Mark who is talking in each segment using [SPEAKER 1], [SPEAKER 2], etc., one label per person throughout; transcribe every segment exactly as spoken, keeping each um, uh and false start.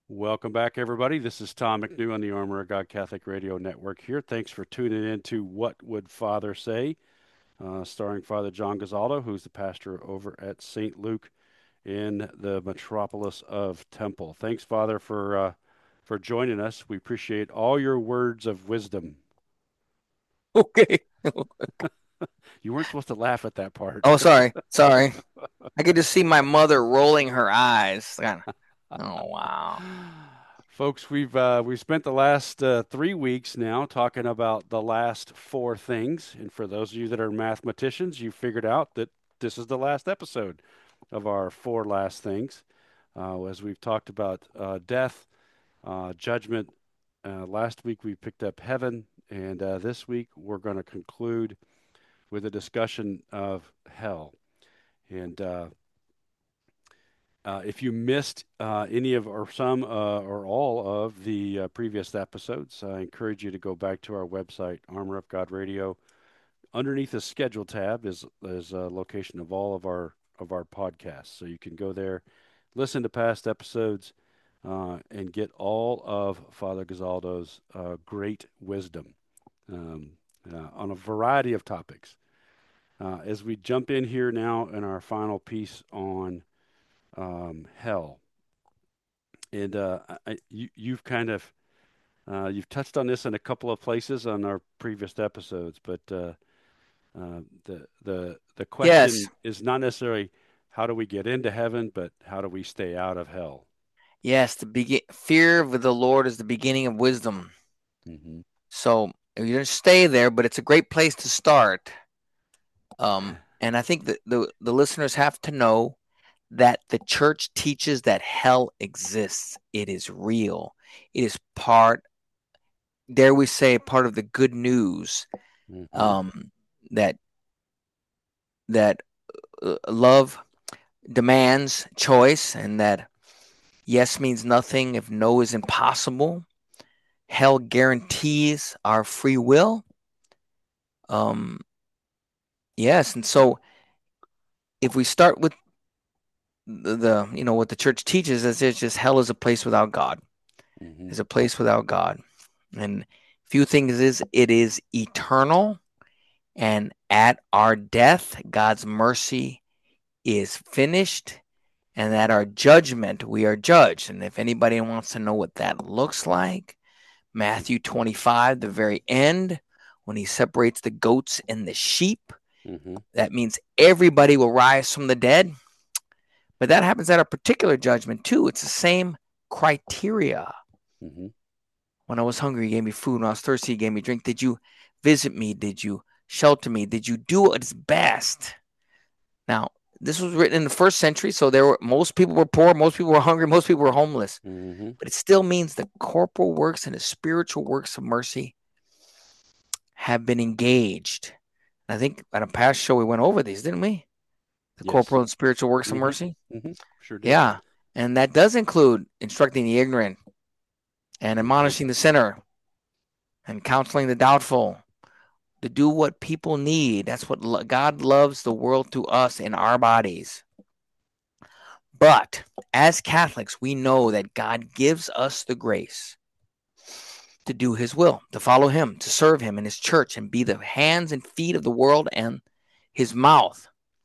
[SPEAKER 1] Welcome back, everybody. This is Tom McNew on the Armor of God Catholic Radio Network here. Thanks for tuning in to What Would Father Say, uh, starring Father John Gazaldo, who's the pastor over at Saint Luke in the metropolis of Temple. Thanks, Father, for uh, for joining us. We appreciate all your words of wisdom.
[SPEAKER 2] Okay.
[SPEAKER 1] You weren't supposed to laugh at that part.
[SPEAKER 2] Oh, sorry. Sorry. I could just see my mother rolling her eyes. Kinda, oh, wow.
[SPEAKER 1] Folks, we've uh, we've spent the last uh, three weeks now talking about the last four things, and for those of you that are mathematicians, you figured out that this is the last episode of our four last things. Uh, as we've talked about uh, death, uh, judgment. Uh, last week we picked up heaven, and uh, this week we're going to conclude with a discussion of hell. And uh, Uh, if you missed uh, any of or some uh, or all of the uh, previous episodes, I encourage you to go back to our website, Armor of God Radio. Underneath the schedule tab is is a location of all of our of our podcasts, so you can go there, listen to past episodes, uh, and get all of Father Gazaldo's uh, great wisdom um, uh, on a variety of topics. Uh, as we jump in here now in our final piece on um, hell. And uh, I, you, you've kind of uh, you've touched on this in a couple of places on our previous episodes, but uh, uh, the the the
[SPEAKER 2] Yes.
[SPEAKER 1] question is not necessarily how do we get into heaven, but how do we stay out of hell?
[SPEAKER 2] Yes. The begin fear of the Lord is the beginning of wisdom.
[SPEAKER 1] Hmm.
[SPEAKER 2] So you don't stay there, but it's a great place to start. Um, and I think that the, the listeners have to know that the church teaches that hell exists. It is real. It is part, dare we say, part of the good news.
[SPEAKER 1] Hmm.
[SPEAKER 2] Um, that that uh, love demands choice, and that yes means nothing if no is impossible. Hell guarantees our free will. Um, yes, and so if we start with the, the you know what the church teaches is it's just hell is a place without God.
[SPEAKER 1] Hmm.
[SPEAKER 2] Is a place without God, and few things is it is eternal, and at our death, God's mercy is finished, and at our judgment we are judged. And if anybody wants to know what that looks like, Matthew twenty-five, the very end, when he separates the goats and the sheep,
[SPEAKER 1] Hmm.
[SPEAKER 2] that means everybody will rise from the dead. But that happens at a particular judgment too. It's the same criteria.
[SPEAKER 1] Hmm.
[SPEAKER 2] When I was hungry, he gave me food. When I was thirsty, he gave me drink. Did you visit me? Did you shelter me? Did you do what's best? Now, this was written in the first century, so there were most people were poor, most people were hungry, most people were homeless.
[SPEAKER 1] Hmm.
[SPEAKER 2] But it still means the corporal works and the spiritual works of mercy have been engaged. I think at a past show we went over these, didn't we? The
[SPEAKER 1] Yes.
[SPEAKER 2] corporal and spiritual works of
[SPEAKER 1] Hmm.
[SPEAKER 2] mercy.
[SPEAKER 1] Hmm. Sure did.
[SPEAKER 2] Yeah. And that does include instructing the ignorant and
[SPEAKER 1] Hmm.
[SPEAKER 2] admonishing the sinner and counseling the doubtful to do what people need. That's what God loves the world to us in our bodies. But as Catholics, we know that God gives us the grace to do his will, to follow him, to serve him in his church, and be the hands and feet of the world and his mouth.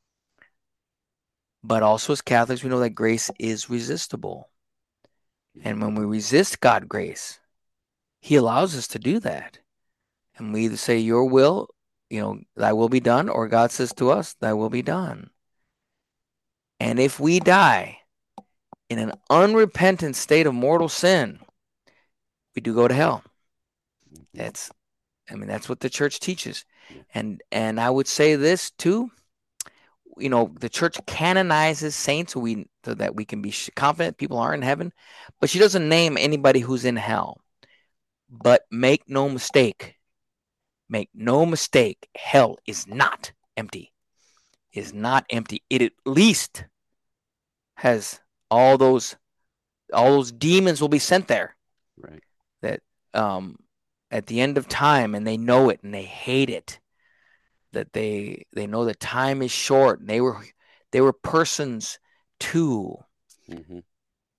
[SPEAKER 2] But also as Catholics, we know that grace is resistible. And when we resist God's grace, he allows us to do that. And we either say, your will, you know, thy will be done, or God says to us, thy will be done. And if we die in an unrepentant state of mortal sin, we do go to hell.
[SPEAKER 1] Hmm.
[SPEAKER 2] That's, I mean, that's what the church teaches.
[SPEAKER 1] Yeah.
[SPEAKER 2] And and I would say this too. You know, the church canonizes saints so we so that we can be confident people are in heaven, but she doesn't name anybody who's in hell. But make no mistake, make no mistake, hell is not empty. Is not empty. It at least has all those all those demons will be sent there.
[SPEAKER 1] Right.
[SPEAKER 2] That um at the end of time, and they know it and they hate it. That they they know that time is short. And they were they were persons too.
[SPEAKER 1] Hmm.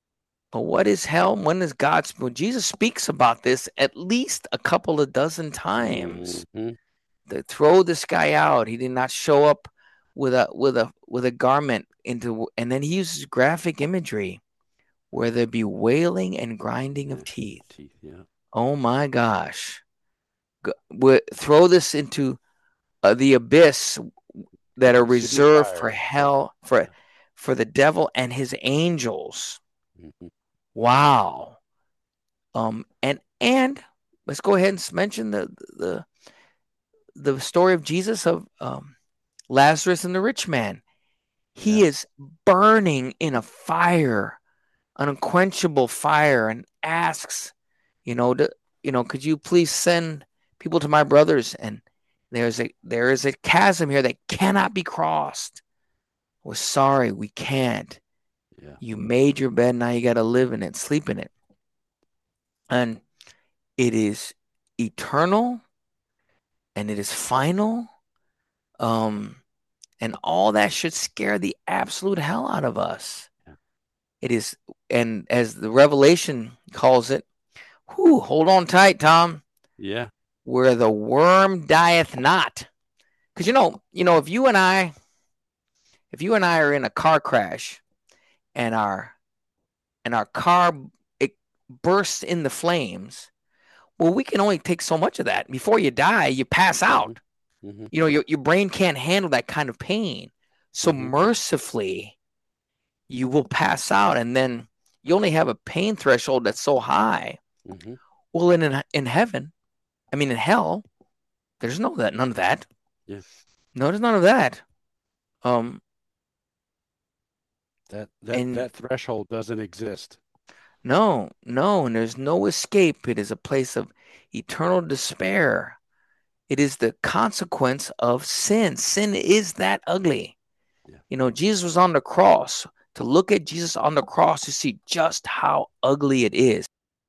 [SPEAKER 2] But what is hell? When is God's? Well, Jesus speaks about this at least a couple of dozen times.
[SPEAKER 1] Hmm.
[SPEAKER 2] To throw this guy out, he did not show up with a with a with a garment into, and then he uses graphic imagery where there be wailing and grinding of
[SPEAKER 1] Gnashing
[SPEAKER 2] teeth.
[SPEAKER 1] of teeth. Yeah.
[SPEAKER 2] Oh my gosh! Go, throw this into uh, the abyss that are
[SPEAKER 1] Consuming
[SPEAKER 2] reserved for
[SPEAKER 1] fire.
[SPEAKER 2] hell, for
[SPEAKER 1] Yeah.
[SPEAKER 2] for the devil and his angels.
[SPEAKER 1] Hmm.
[SPEAKER 2] Wow. Um, and and let's go ahead and mention the the the story of Jesus of um, Lazarus and the rich man. He
[SPEAKER 1] Yeah.
[SPEAKER 2] is burning in a fire, an unquenchable fire, and asks, you know, to, you know, could you please send people to my brothers? And there's a there is a chasm here that cannot be crossed. We're sorry, we can't.
[SPEAKER 1] Yeah.
[SPEAKER 2] You made your bed, now you got to live in it, sleep in it, and it is eternal and it is final. Um, and all that should scare the absolute hell out of us.
[SPEAKER 1] Yeah.
[SPEAKER 2] It is, and as the Revelation calls it, whew, hold on tight, Tom,
[SPEAKER 1] Yeah.
[SPEAKER 2] where the worm dieth not. Because you know, you know, if you and I, if you and I are in a car crash and our and our car it bursts in the flames, well, we can only take so much of that. Before you die, you pass
[SPEAKER 1] Hmm.
[SPEAKER 2] out.
[SPEAKER 1] Hmm.
[SPEAKER 2] You know, your your brain can't handle that kind of pain. So
[SPEAKER 1] Hmm.
[SPEAKER 2] mercifully, you will pass out, and then you only have a pain threshold that's so high.
[SPEAKER 1] Hmm.
[SPEAKER 2] Well, in in heaven, I mean in hell, there's no that none of that.
[SPEAKER 1] Yeah.
[SPEAKER 2] No, there's none of that. Um,
[SPEAKER 1] That that
[SPEAKER 2] and
[SPEAKER 1] that threshold doesn't exist.
[SPEAKER 2] no, no, and there's no escape. It is a place of eternal despair. It is the consequence of sin. Sin is that ugly.
[SPEAKER 1] Yeah.
[SPEAKER 2] You know, Jesus was on the cross. To look at Jesus on the cross to see just how ugly it is.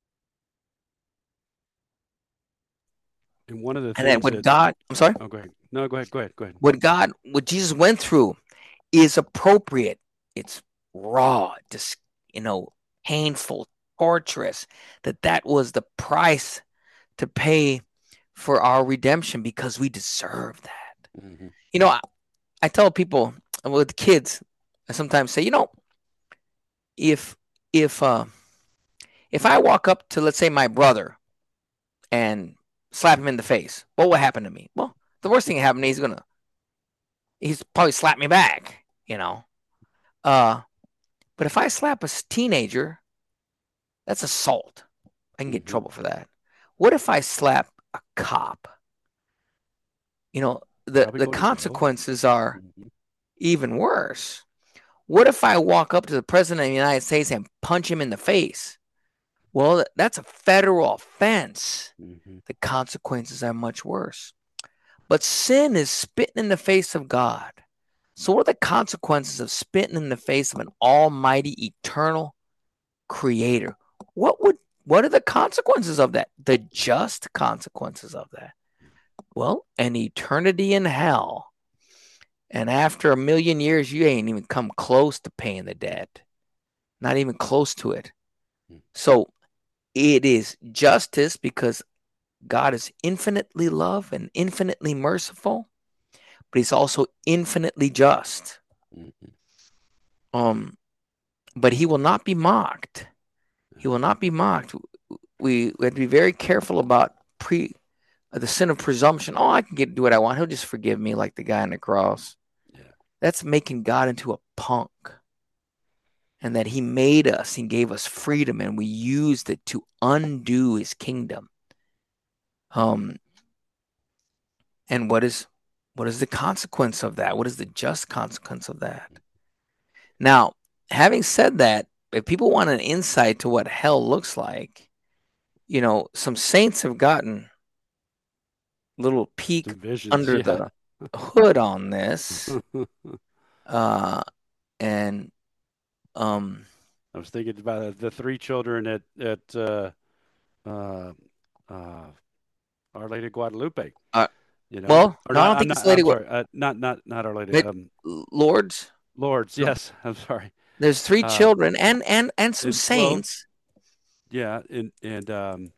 [SPEAKER 1] And one of the
[SPEAKER 2] And that
[SPEAKER 1] things
[SPEAKER 2] what
[SPEAKER 1] that
[SPEAKER 2] God, I'm sorry,
[SPEAKER 1] oh, go ahead. No, go ahead. Go ahead. Go ahead.
[SPEAKER 2] what God, what Jesus went through is appropriate. It's raw, just, you know, painful, torturous. That that was the price to pay for our redemption because we deserve that.
[SPEAKER 1] Hmm.
[SPEAKER 2] You know, I, I tell people with kids, I sometimes say, you know, if if uh, if I walk up to, let's say, my brother and slap him in the face, what will happen to me? Well, the worst thing that happened, he's gonna he's probably slap me back, you know. Uh, but if I slap a teenager, that's assault. I can get in
[SPEAKER 1] Hmm.
[SPEAKER 2] trouble for that. What if I slap a cop? You know, the
[SPEAKER 1] Probably
[SPEAKER 2] the
[SPEAKER 1] go to jail.
[SPEAKER 2] consequences are
[SPEAKER 1] Hmm.
[SPEAKER 2] even worse. What if I walk up to the president of the United States and punch him in the face? Well, that's a federal offense.
[SPEAKER 1] Hmm.
[SPEAKER 2] The consequences are much worse. But sin is spitting in the face of God. So, what are the consequences of spitting in the face of an almighty, eternal creator? What would what are the consequences of that? The just consequences of that. Well, an eternity in hell. And after a million years, you ain't even come close to paying the debt. Not even close to it. So it is justice because God is infinitely love and infinitely merciful, but he's also infinitely just.
[SPEAKER 1] Hmm.
[SPEAKER 2] Um, but he will not be mocked. He will not be mocked. We, we have to be very careful about pre uh, the sin of presumption. Oh, I can get do what I want. He'll just forgive me, like the guy on the cross.
[SPEAKER 1] Yeah.
[SPEAKER 2] That's making God into a punk. And that he made us, he gave us freedom, and we used it to undo his kingdom. Um, and what is what is the consequence of that? What is the just consequence of that? Now, having said that, if people want an insight to what hell looks like, you know, some saints have gotten a little peek
[SPEAKER 1] Some visions.
[SPEAKER 2] under
[SPEAKER 1] Yeah.
[SPEAKER 2] the hood on this. Uh, and um,
[SPEAKER 1] I was thinking about the three children at at uh, uh, uh, Our Lady of Guadalupe.
[SPEAKER 2] uh,
[SPEAKER 1] You know,
[SPEAKER 2] well,
[SPEAKER 1] or
[SPEAKER 2] no, I
[SPEAKER 1] not?
[SPEAKER 2] don't
[SPEAKER 1] I'm
[SPEAKER 2] think
[SPEAKER 1] not.
[SPEAKER 2] it's Lady
[SPEAKER 1] I'm
[SPEAKER 2] What
[SPEAKER 1] sorry. Uh, not not not Our Lady.
[SPEAKER 2] Mid
[SPEAKER 1] Um,
[SPEAKER 2] Lords.
[SPEAKER 1] Lords.
[SPEAKER 2] No,
[SPEAKER 1] Yes. I'm sorry.
[SPEAKER 2] There's three
[SPEAKER 1] Um,
[SPEAKER 2] children and and and some
[SPEAKER 1] and well,
[SPEAKER 2] saints.
[SPEAKER 1] yeah, and and um,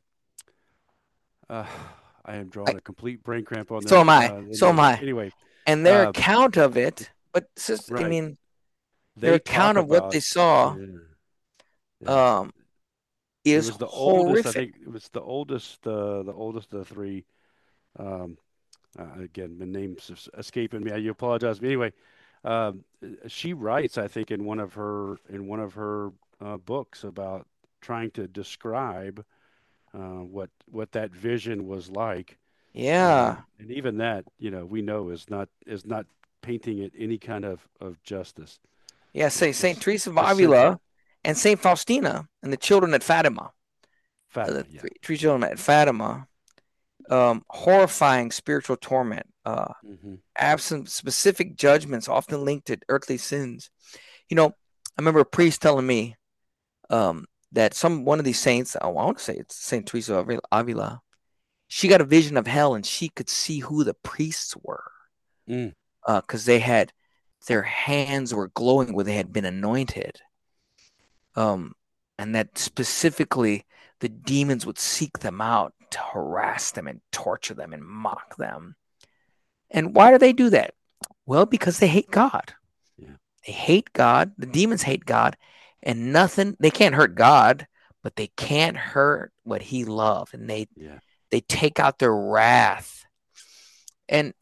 [SPEAKER 1] uh, I am drawing
[SPEAKER 2] Like,
[SPEAKER 1] a complete brain cramp on
[SPEAKER 2] so
[SPEAKER 1] their
[SPEAKER 2] am I.
[SPEAKER 1] uh, the
[SPEAKER 2] So am
[SPEAKER 1] names.
[SPEAKER 2] I.
[SPEAKER 1] Anyway,
[SPEAKER 2] And their
[SPEAKER 1] uh,
[SPEAKER 2] account of it, but sis, I
[SPEAKER 1] right.
[SPEAKER 2] mean, their
[SPEAKER 1] They
[SPEAKER 2] account
[SPEAKER 1] talk
[SPEAKER 2] of what
[SPEAKER 1] about
[SPEAKER 2] they saw
[SPEAKER 1] yeah, yeah.
[SPEAKER 2] um,
[SPEAKER 1] It
[SPEAKER 2] is
[SPEAKER 1] was the oldest. I
[SPEAKER 2] horrific.
[SPEAKER 1] think it was the oldest. Uh, the oldest of the three. Um, uh, again, the names es- escaping me. I you apologize. But anyway, um, she writes, I think, in one of her in one of her uh, books about trying to describe uh, what what that vision was like. Um,
[SPEAKER 2] Yeah.
[SPEAKER 1] and even that, you know, we know is not is not painting it any kind of of justice.
[SPEAKER 2] Yeah,
[SPEAKER 1] It's
[SPEAKER 2] Saint Saint
[SPEAKER 1] just
[SPEAKER 2] Teresa of
[SPEAKER 1] specific.
[SPEAKER 2] Avila and Saint Faustina and the children at Fatima. Uh,
[SPEAKER 1] Fatima,
[SPEAKER 2] the
[SPEAKER 1] yeah.
[SPEAKER 2] three, three children at Fatima. Um, horrifying spiritual torment. Uh,
[SPEAKER 1] Hmm.
[SPEAKER 2] absent specific judgments often linked to earthly sins. You know, I remember a priest telling me um, that some one of these saints, oh, I want to say it's Saint Teresa of Avila, she got a vision of hell and she could see who the priests were
[SPEAKER 1] Mm,
[SPEAKER 2] because uh, they had their hands were glowing where they had been anointed. Um, and that specifically the demons would seek them out to harass them and torture them and mock them. And why do they do that? Well, because they hate God.
[SPEAKER 1] yeah,
[SPEAKER 2] They hate God. The demons hate God, and nothing. They can't hurt God, but they can't hurt what He loved, and they
[SPEAKER 1] yeah.
[SPEAKER 2] they take out their wrath. And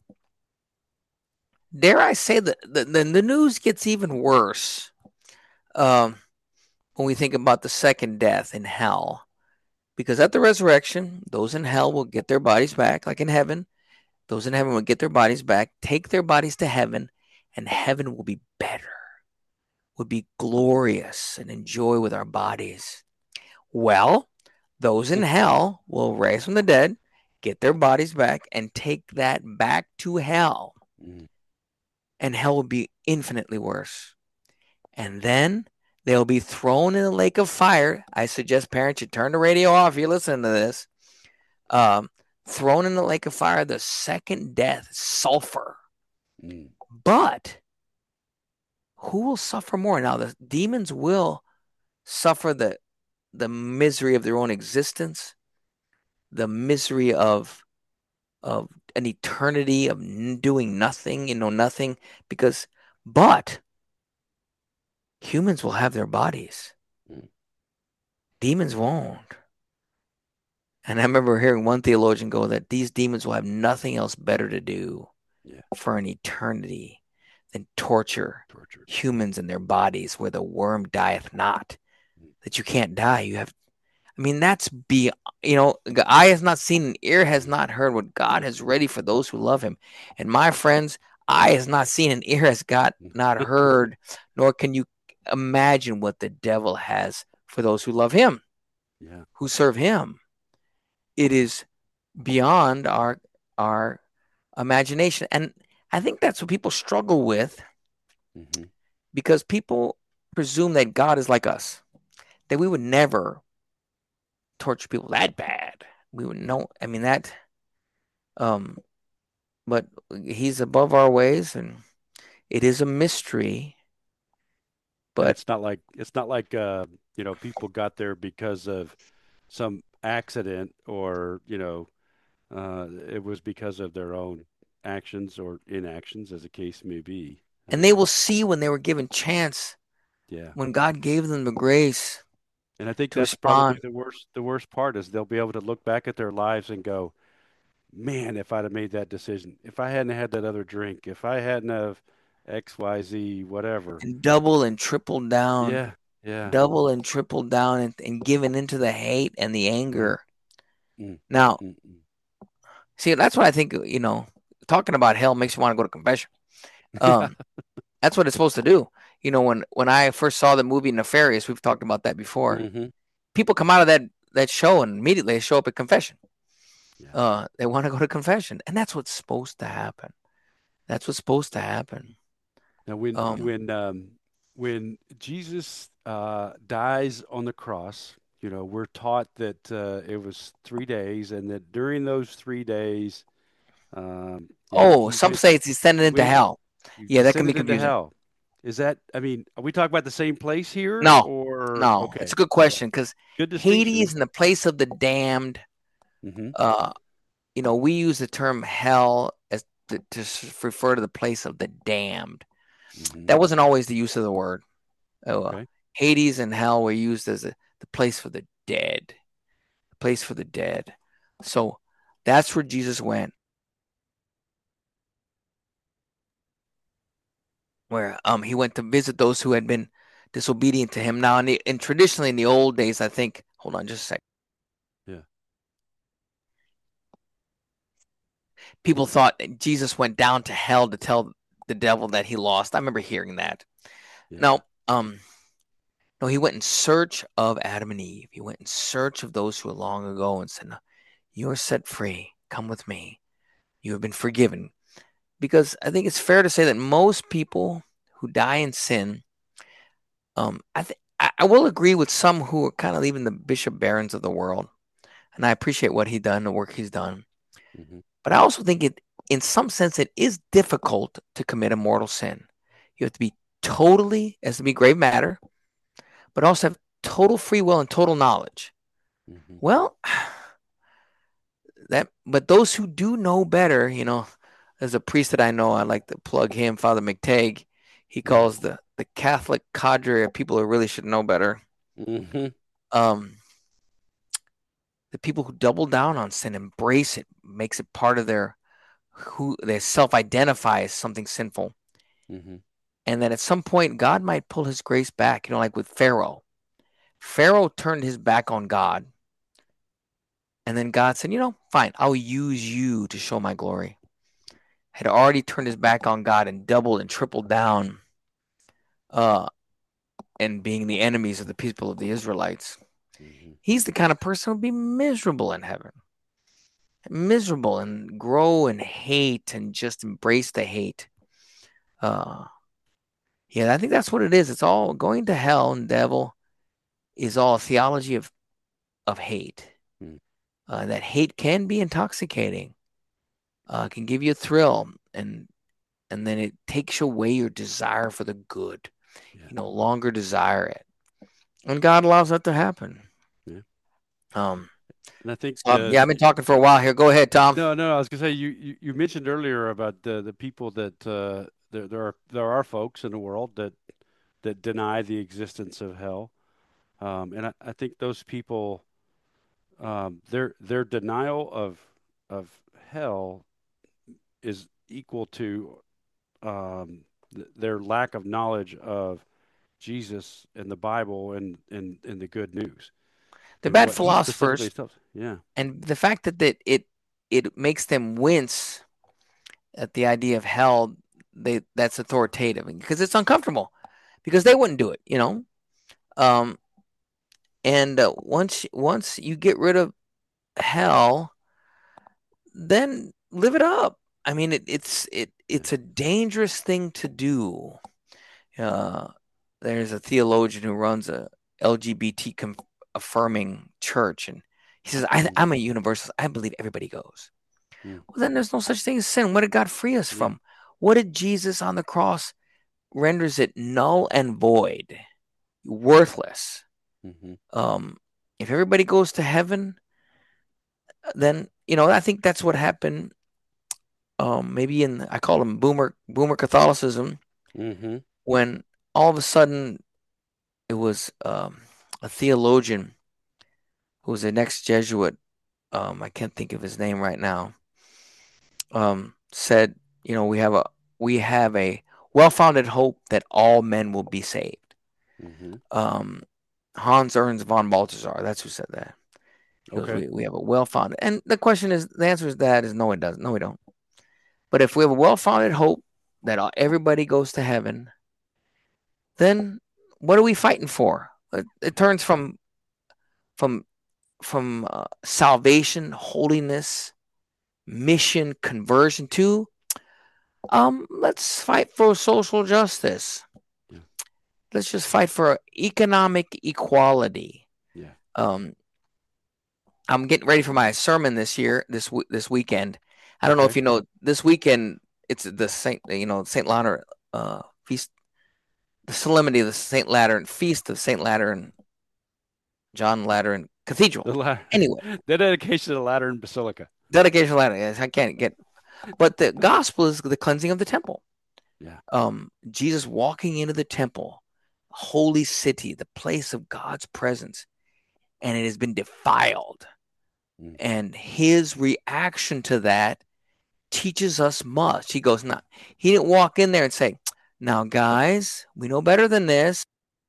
[SPEAKER 2] dare I say that the, the, the news gets even worse um, when we think about the second death in hell. Because at the resurrection, those in hell will get their bodies back, like in heaven. Those in heaven will get their bodies back, take their bodies to heaven, and heaven will be better, would be glorious and enjoy with our bodies. Well, those in hell will rise from the dead, get their bodies back, and take that back to hell.
[SPEAKER 1] Mm,
[SPEAKER 2] And hell will be infinitely worse. And then they'll be thrown in a lake of fire. I suggest parents should turn the radio off if you're listening to this. Um, thrown in the lake of fire, the second death, sulfur.
[SPEAKER 1] mm,
[SPEAKER 2] But who will suffer more? Now, the demons will suffer the the misery of their own existence, the misery of of an eternity of doing nothing, you know, nothing. Because, but humans will have their bodies.
[SPEAKER 1] mm,
[SPEAKER 2] Demons won't. And I remember hearing one theologian go that these demons will have nothing else better to do
[SPEAKER 1] yeah.
[SPEAKER 2] for an eternity than torture
[SPEAKER 1] Tortured.
[SPEAKER 2] humans in their bodies where the worm dieth not.
[SPEAKER 1] Mm,
[SPEAKER 2] That you can't die. You have, I mean, that's be, you know, the eye has not seen, and ear has not heard what God has ready for those who love him. And my friends, eye has not seen, and ear has got not
[SPEAKER 1] mm.
[SPEAKER 2] heard, nor can you imagine what the devil has for those who love him,
[SPEAKER 1] Yeah.
[SPEAKER 2] who serve him. It is beyond our our imagination. And I think that's what people struggle with
[SPEAKER 1] Hmm.
[SPEAKER 2] because people presume that God is like us, that we would never torture people that bad. We would
[SPEAKER 1] Yeah.
[SPEAKER 2] know. I mean that. Um, but he's above our ways, and it is a mystery.
[SPEAKER 1] And
[SPEAKER 2] But
[SPEAKER 1] it's not like it's not like uh, you know, people got there because of some accident or, you know, uh, it was because of their own actions or inactions, as the case may be.
[SPEAKER 2] and they
[SPEAKER 1] Um,
[SPEAKER 2] will see when they were given chance,
[SPEAKER 1] yeah.
[SPEAKER 2] when God gave them the grace
[SPEAKER 1] And I think
[SPEAKER 2] to
[SPEAKER 1] that's probably
[SPEAKER 2] respond.
[SPEAKER 1] the worst the worst part is they'll be able to look back at their lives and go, man, if I'd have made that decision, if I hadn't had that other drink, if I hadn't have X, Y, Z, whatever.
[SPEAKER 2] And double and triple down,
[SPEAKER 1] Yeah, yeah.
[SPEAKER 2] double and triple down, and, and given into the hate and the
[SPEAKER 1] Mm,
[SPEAKER 2] anger.
[SPEAKER 1] mm,
[SPEAKER 2] Now,
[SPEAKER 1] mm, mm.
[SPEAKER 2] see, that's what I think. You know, talking about hell makes you want to go to confession.
[SPEAKER 1] Yeah.
[SPEAKER 2] Um, that's what it's supposed to do. You know, when when I first saw the movie Nefarious, we've talked about that before.
[SPEAKER 1] Hmm.
[SPEAKER 2] People come out of that that show and immediately they show up at confession.
[SPEAKER 1] Yeah.
[SPEAKER 2] Uh, they want to go to confession, and that's what's supposed to happen. That's what's supposed to happen.
[SPEAKER 1] Now, when
[SPEAKER 2] Um,
[SPEAKER 1] when um, when Jesus uh, dies on the cross, you know, we're taught that uh, it was three days, and that during those three days, um, you know,
[SPEAKER 2] oh,
[SPEAKER 1] he
[SPEAKER 2] some
[SPEAKER 1] went
[SPEAKER 2] say it's descended
[SPEAKER 1] he
[SPEAKER 2] into
[SPEAKER 1] went
[SPEAKER 2] hell.
[SPEAKER 1] he
[SPEAKER 2] Yeah, that can be
[SPEAKER 1] descended into
[SPEAKER 2] confusing.
[SPEAKER 1] hell. Is that, I mean, are we talking about the same place here
[SPEAKER 2] No,
[SPEAKER 1] or
[SPEAKER 2] no, it's
[SPEAKER 1] okay.
[SPEAKER 2] a good
[SPEAKER 1] All right.
[SPEAKER 2] question because
[SPEAKER 1] Good
[SPEAKER 2] Hades
[SPEAKER 1] distinction.
[SPEAKER 2] in the place of the damned.
[SPEAKER 1] Hmm.
[SPEAKER 2] Uh, you know, we use the term hell as to, to refer to the place of the damned.
[SPEAKER 1] Hmm.
[SPEAKER 2] That wasn't always the use of the word. Uh,
[SPEAKER 1] Okay.
[SPEAKER 2] Hades and hell were used as a, the place for the dead, the place for the dead. So that's where Jesus went, where um he went to visit those who had been disobedient to him. Now, in the, and traditionally in the old days, I think. Hold on, just a sec.
[SPEAKER 1] Yeah.
[SPEAKER 2] People thought Jesus went down to hell to tell the devil that he lost. I remember hearing that.
[SPEAKER 1] Yeah.
[SPEAKER 2] Now, um, no, he went in search of Adam and Eve. He went in search of those who were long ago and said, "No, you are set free. Come with me. You have been forgiven." Because I think it's fair to say that most people who die in sin, um, I think I will agree with some who are kind of leaving the Bishop Barons of the world, and I appreciate what he's done, the work he's done.
[SPEAKER 1] Hmm.
[SPEAKER 2] But I also think it, in some sense, it is difficult to commit a mortal sin. You have to be totally, it has to be grave matter, but also have total free will and total knowledge.
[SPEAKER 1] Hmm.
[SPEAKER 2] Well, that, but those who do know better, you know, there's a priest that I know, I like to plug him, Father McTagg. He
[SPEAKER 1] Yeah.
[SPEAKER 2] calls the the Catholic cadre of people who really should know better.
[SPEAKER 1] Hmm.
[SPEAKER 2] Um, the people who double down on sin, embrace it, makes it part of their who they self-identify as something sinful,
[SPEAKER 1] Hmm.
[SPEAKER 2] and then at some point God might pull His grace back. You know, like with Pharaoh. Pharaoh turned his back on God, and then God said, "You know, fine, I'll use you to show my glory." Had already turned his back on God and doubled and tripled down, uh, and being the enemies of the people of the Israelites.
[SPEAKER 1] Hmm.
[SPEAKER 2] He's the kind of person who'll be miserable in heaven, miserable and grow and hate and just embrace the hate. Uh, yeah, I think that's what it is. It's all going to hell and devil is all a theology of of hate. Uh, that hate can be intoxicating, uh, can give you a thrill, and and then it takes away your desire for the good.
[SPEAKER 1] Yeah.
[SPEAKER 2] You no longer desire it, and God allows that to happen.
[SPEAKER 1] Yeah.
[SPEAKER 2] Um,
[SPEAKER 1] And I think
[SPEAKER 2] so um,
[SPEAKER 1] uh,
[SPEAKER 2] yeah, I've been talking for a while here. Go ahead, Tom.
[SPEAKER 1] no, no, I was gonna say you, you, you mentioned earlier about the the people that uh, there there are there are folks in the world that that deny the existence of hell, um, and I, I think those people um, their their denial of of hell is equal to um, th- their lack of knowledge of Jesus and the Bible and and and the good news
[SPEAKER 2] The
[SPEAKER 1] and
[SPEAKER 2] bad
[SPEAKER 1] what specifically
[SPEAKER 2] philosophers
[SPEAKER 1] stuff. Yeah.
[SPEAKER 2] and the fact that, that it it makes them wince at the idea of hell, they that's authoritative because it's uncomfortable because they wouldn't do it, you know. Um, and uh, once once you get rid of hell, then live it up. I mean, it, it's it
[SPEAKER 1] Yeah.
[SPEAKER 2] it's a dangerous thing to do. Uh, there's a theologian who runs a L G B T com- affirming church, and he says, I,
[SPEAKER 1] Mm,
[SPEAKER 2] "I'm a universalist. I believe everybody goes."
[SPEAKER 1] mm,
[SPEAKER 2] Well, then there's no such thing as sin. What did God free us
[SPEAKER 1] yeah.
[SPEAKER 2] from? What did Jesus on the cross renders it null and void, worthless?
[SPEAKER 1] Hmm.
[SPEAKER 2] Um, if everybody goes to heaven, then you know I think that's what happened. Um, maybe in I call them boomer boomer Catholicism,
[SPEAKER 1] Hmm.
[SPEAKER 2] when all of a sudden it was um, a theologian who was an ex Jesuit. Um, I can't think of his name right now. Um, said, you know, we have a we have a well-founded hope that all men will be saved.
[SPEAKER 1] Hmm.
[SPEAKER 2] Um, Hans Ernst von Balthasar, that's who said that. He goes,
[SPEAKER 1] Okay.
[SPEAKER 2] we, we have a well-founded, and the question is, the answer is that is no, it doesn't. No, we don't. But if we have a well-founded hope that all, everybody goes to heaven, then what are we fighting for? It, it turns from from from uh, salvation, holiness, mission, conversion to um, let's fight for social justice.
[SPEAKER 1] Yeah.
[SPEAKER 2] Let's just fight for economic equality.
[SPEAKER 1] Yeah.
[SPEAKER 2] Um, I'm getting ready for my sermon this year, this this weekend. I don't know if
[SPEAKER 1] Okay.
[SPEAKER 2] you know, this weekend it's the Saint, you know, Saint Leonard uh, feast. the solemnity of the Saint Lateran feast of Saint Lateran, John Lateran Cathedral.
[SPEAKER 1] The la-
[SPEAKER 2] Anyway,
[SPEAKER 1] the dedication of the Lateran Basilica.
[SPEAKER 2] dedication of Lateran. Yes, I can't get, but the gospel is the cleansing of the temple.
[SPEAKER 1] Yeah.
[SPEAKER 2] Um, Jesus walking into the temple, holy city, the place of God's presence, and it has been defiled.
[SPEAKER 1] Mm.
[SPEAKER 2] And his reaction to that teaches us much. He goes, "No," he didn't walk in there and say, "Now, guys, we know better than this."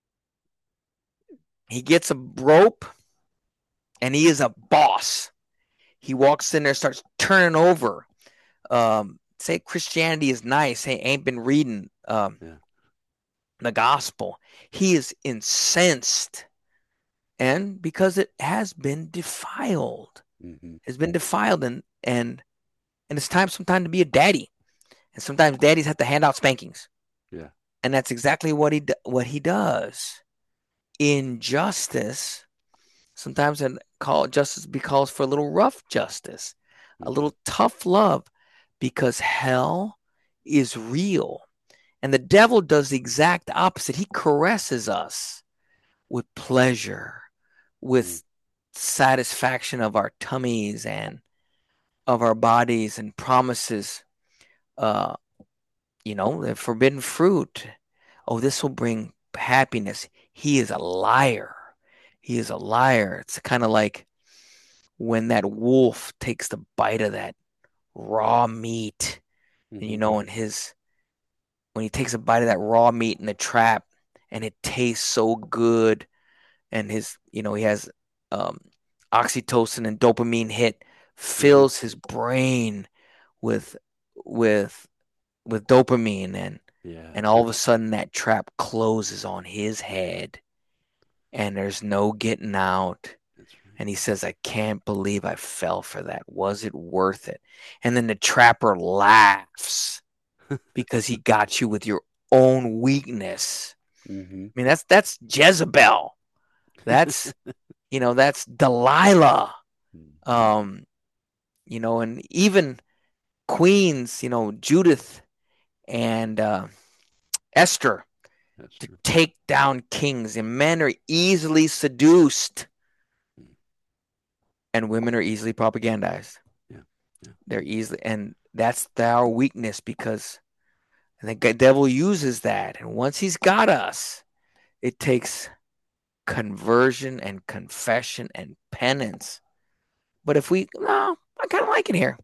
[SPEAKER 2] He gets a rope, and he is a boss. He walks in there, starts turning over. Um, say Christianity is nice. Hey, ain't been reading um,
[SPEAKER 1] Yeah.
[SPEAKER 2] the gospel. He is incensed, and because it has been defiled,
[SPEAKER 1] Mm-hmm.
[SPEAKER 2] has been defiled, and and and it's time sometime to be a daddy. And sometimes daddies have to hand out spankings,
[SPEAKER 1] Yeah.
[SPEAKER 2] and that's exactly what he what he does. Injustice sometimes and call justice be calls for a little rough justice, a
[SPEAKER 1] Mm-hmm.
[SPEAKER 2] little tough love, because hell is real. And the devil does the exact opposite. He caresses us with pleasure,
[SPEAKER 1] Mm-hmm.
[SPEAKER 2] with satisfaction of our tummies and of our bodies, and promises, uh, you know, the forbidden fruit. Oh, this will bring happiness. He is a liar. He is a liar. It's kind of like when that wolf takes the bite of that raw meat, and you
[SPEAKER 1] Mm-hmm.
[SPEAKER 2] know, in his when he takes a bite of that raw meat in the trap, and it tastes so good, and his, you know, he has um, oxytocin and dopamine hit,
[SPEAKER 1] Mm-hmm.
[SPEAKER 2] fills his brain with with with dopamine, and
[SPEAKER 1] Yeah.
[SPEAKER 2] and all of a sudden that trap closes on his head, and there's no getting out.
[SPEAKER 1] That's right.
[SPEAKER 2] And he says, I can't believe I fell for that. Was it worth it? And then the trapper laughs because he got you with your own weakness.
[SPEAKER 1] Mm-hmm.
[SPEAKER 2] I mean, that's that's Jezebel. That's, you know, that's Delilah.
[SPEAKER 1] Mm-hmm.
[SPEAKER 2] Um, you know, and even queens, you know, Judith and uh, Esther,
[SPEAKER 1] That's
[SPEAKER 2] to
[SPEAKER 1] true.
[SPEAKER 2] take down kings. And men are easily seduced,
[SPEAKER 1] Mm.
[SPEAKER 2] and women are easily propagandized.
[SPEAKER 1] Yeah. Yeah.
[SPEAKER 2] They're easily, and that's our weakness, because the devil uses that. And once he's got us, it takes conversion and confession and penance. But if we, no, I kind of like it here.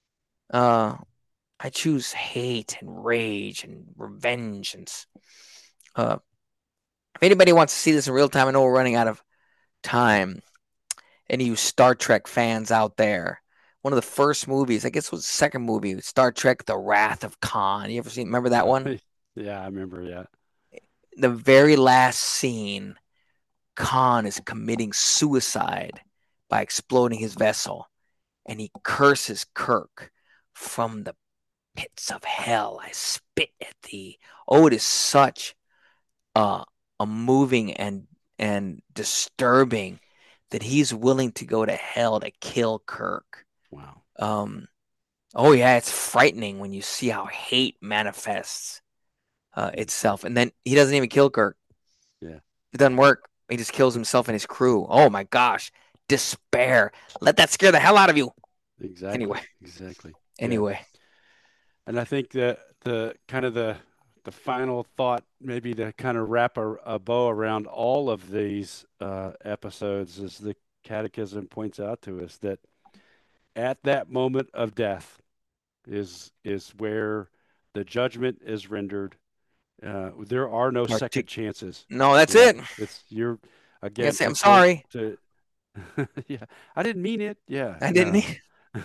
[SPEAKER 2] Uh, I choose hate and rage and revenge. And uh, if anybody wants to see this in real time, I know we're running out of time. Any of you Star Trek fans out there, one of the first movies, I guess it was the second movie, Star Trek: The Wrath of Khan. You ever seen? Remember that
[SPEAKER 1] Uh,
[SPEAKER 2] one?
[SPEAKER 1] yeah, I remember. Yeah.
[SPEAKER 2] The very last scene, Khan is committing suicide by exploding his vessel, and he curses Kirk, from the pits of hell I spit at thee. Oh, it is such a, a moving and and disturbing that he's willing to go to hell to kill Kirk.
[SPEAKER 1] Wow.
[SPEAKER 2] Um, oh yeah, it's frightening when you see how hate manifests uh,
[SPEAKER 1] Mm.
[SPEAKER 2] itself, and then he doesn't even kill Kirk.
[SPEAKER 1] Yeah.
[SPEAKER 2] It doesn't work. He just kills himself and his crew. Oh my gosh, despair. Let that scare the hell out of you.
[SPEAKER 1] Exactly.
[SPEAKER 2] Anyway,
[SPEAKER 1] Exactly. Yeah.
[SPEAKER 2] anyway,
[SPEAKER 1] And I think that the kind of the the final thought, maybe to kind of wrap a, a bow around all of these uh, episodes, is the Catechism points out to us that at that moment of death is is where the judgment is rendered. Uh, there are no second chances.
[SPEAKER 2] no, that's
[SPEAKER 1] Yeah,
[SPEAKER 2] it.
[SPEAKER 1] it's you're
[SPEAKER 2] I
[SPEAKER 1] again
[SPEAKER 2] say
[SPEAKER 1] to
[SPEAKER 2] I'm
[SPEAKER 1] quote
[SPEAKER 2] sorry.
[SPEAKER 1] to yeah, I didn't mean it. Yeah,
[SPEAKER 2] I didn't
[SPEAKER 1] no.
[SPEAKER 2] mean.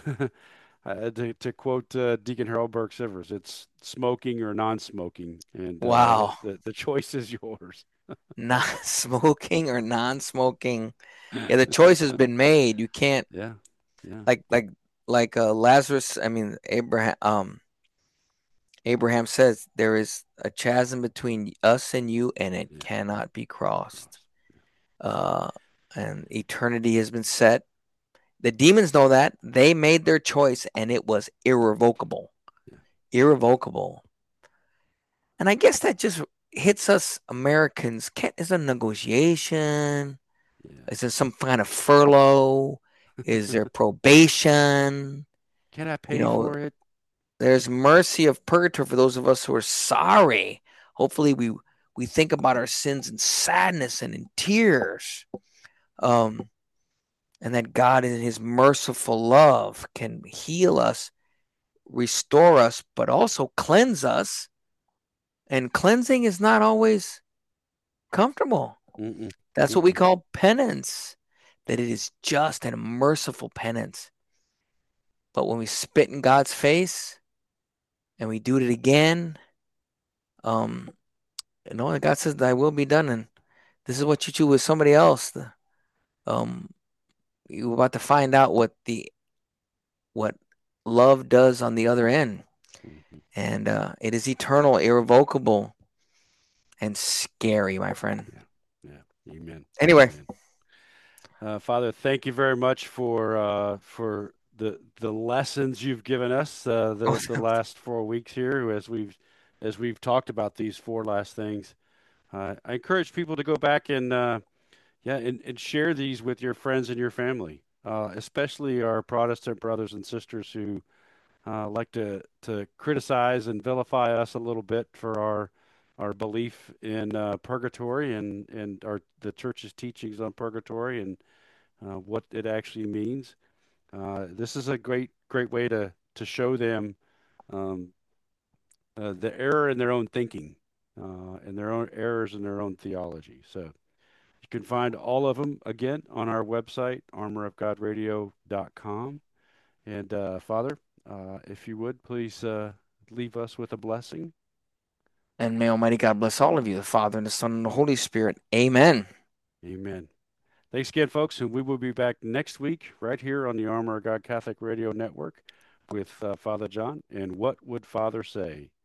[SPEAKER 1] Uh, to, to quote uh, Deacon Harold Burke Sivers, it's smoking or non-smoking, and uh, the,
[SPEAKER 2] Wow,
[SPEAKER 1] the the choice is yours.
[SPEAKER 2] not smoking or non-smoking. Yeah, the choice has been made. You can't,
[SPEAKER 1] Yeah, yeah,
[SPEAKER 2] like like like uh, Lazarus. I mean Abraham. Um, Abraham says there is a chasm between us and you, and it
[SPEAKER 1] yeah.
[SPEAKER 2] cannot be crossed.
[SPEAKER 1] Cross.
[SPEAKER 2] Uh, and eternity has been set. The demons know that. They made their choice, and it was irrevocable.
[SPEAKER 1] Yeah,
[SPEAKER 2] Irrevocable. And I guess that just hits us Americans. Can't, is there negotiation?
[SPEAKER 1] Yeah.
[SPEAKER 2] Is there some kind of furlough? Is there probation?
[SPEAKER 1] Can I
[SPEAKER 2] You
[SPEAKER 1] pay
[SPEAKER 2] know,
[SPEAKER 1] for it?
[SPEAKER 2] there's mercy of purgatory for those of us who are sorry. Hopefully, we we think about our sins in sadness and in tears. Um, and that God, in His merciful love, can heal us, restore us, but also cleanse us. And cleansing is not always comfortable.
[SPEAKER 1] Mm-mm.
[SPEAKER 2] That's what we
[SPEAKER 1] Mm-mm.
[SPEAKER 2] call penance, that it is just and merciful penance. But when we spit in God's face and we do it again, um, you know, God says, "Thy will be done," and this is what you do with somebody else. The, um, you're about to find out what the what love does on the other end,
[SPEAKER 1] Mhm.
[SPEAKER 2] and uh, it is eternal, irrevocable, and scary, my friend.
[SPEAKER 1] Yeah. Yeah. Amen.
[SPEAKER 2] Anyway,
[SPEAKER 1] Amen. Uh, Father, thank you very much for uh, for the the lessons you've given us uh, the the last four weeks here as we've as we've talked about these four last things. Uh, I encourage people to go back and uh, yeah and, and share these with your friends and your family, uh, especially our Protestant brothers and sisters who uh, like to to criticize and vilify us a little bit for our our belief in uh, purgatory and and our the church's teachings on purgatory and uh, what it actually means. Uh, this is a great great way to to show them um, uh, the error in their own thinking uh, and their own errors in their own theology. So you can find all of them again on our website, armor of god radio dot com. And uh, Father, uh, if you would please uh, leave us with a blessing.
[SPEAKER 2] and may Almighty God bless all of you, the Father and the Son and the Holy Spirit. Amen.
[SPEAKER 1] Amen. Thanks again, folks, and we will be back next week right here on the Armor of God Catholic Radio Network with uh, Father John. And what would Father say?